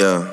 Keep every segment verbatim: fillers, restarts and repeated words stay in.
Yeah.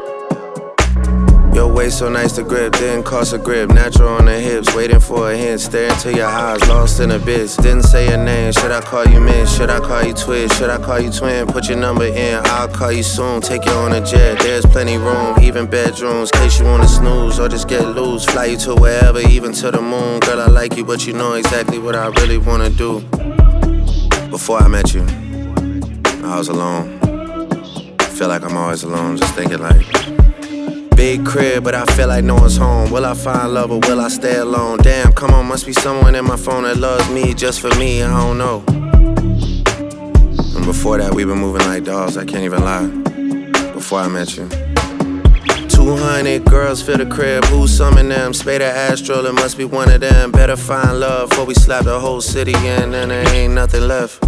Your waist so nice to grip, didn't cost a grip. Natural on the hips, waiting for a hint. Staring to your eyes, lost in abyss. Didn't say your name, should I call you miss? Should I call you twist? Should I call you twin? Put your number in, I'll call you soon. Take you on a jet, there's plenty room. Even bedrooms, case you wanna snooze or just get loose. Fly you to wherever, even to the moon. Girl, I like you, but you know exactly what I really wanna do. Before I met you, I was alone. Feel like I'm always alone, just thinking like big crib, but I feel like no one's home. Will I find love or will I stay alone? Damn, come on, must be someone in my phone that loves me just for me, I don't know. And before that, we been moving like dolls, I can't even lie. Before I met you, two hundred girls fill the crib, who summon them? Spade or Astral, it must be one of them. Better find love before we slap the whole city in, and there ain't nothing left.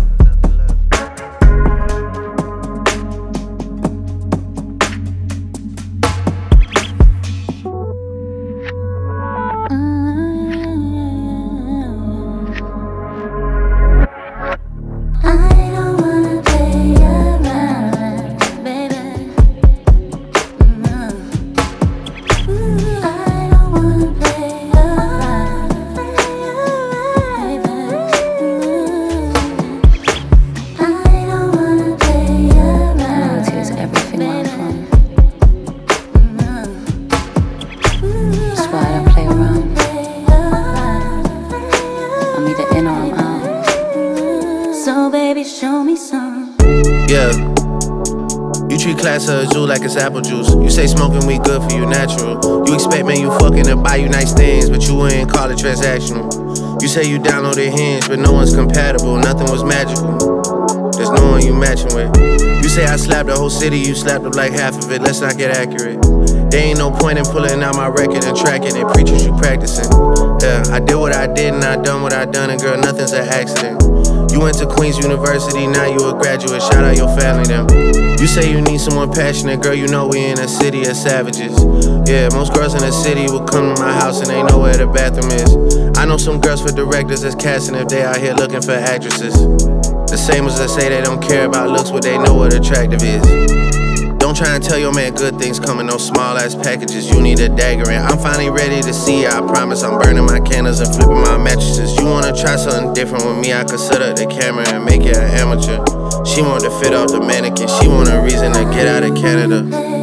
So baby, show me some. Yeah. You treat class of a Jew like it's apple juice. You say smoking weed good for you, natural. You expect me you fucking to buy you nice things, but you wouldn't call it transactional. You say you downloaded Hinge, but no one's compatible. Nothing was magical. There's no one you matching with. You say I slapped the whole city, you slapped up like half of it. Let's not get accurate. There ain't no point in pulling out my record and tracking it. Preachers you practicing. Yeah, I did what I did and I done what I done, and girl, nothing's an accident. You went to Queens University, now you a graduate. Shout out your family, them. You say you need someone passionate, girl, you know we in a city of savages. Yeah, most girls in the city will come to my house and they know where the bathroom is. I know some girls for directors that's casting if they out here looking for actresses. The same as they say they don't care about looks, but they know what attractive is. Don't try and tell your man good things come in those small ass packages. You need a dagger in. I'm finally ready to see ya. I promise I'm burning my candles and flipping my mattresses. You wanna try something different with me? I could set up the camera and make it an amateur. She want to fit off the mannequin. She want a reason to get out of Canada.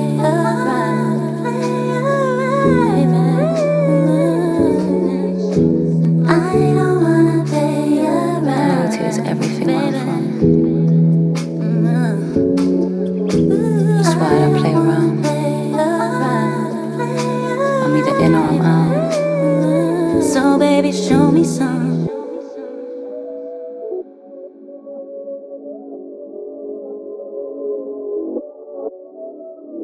Everything where I'm from. That's why I play around. I'm either in or I'm out. So baby, show me some.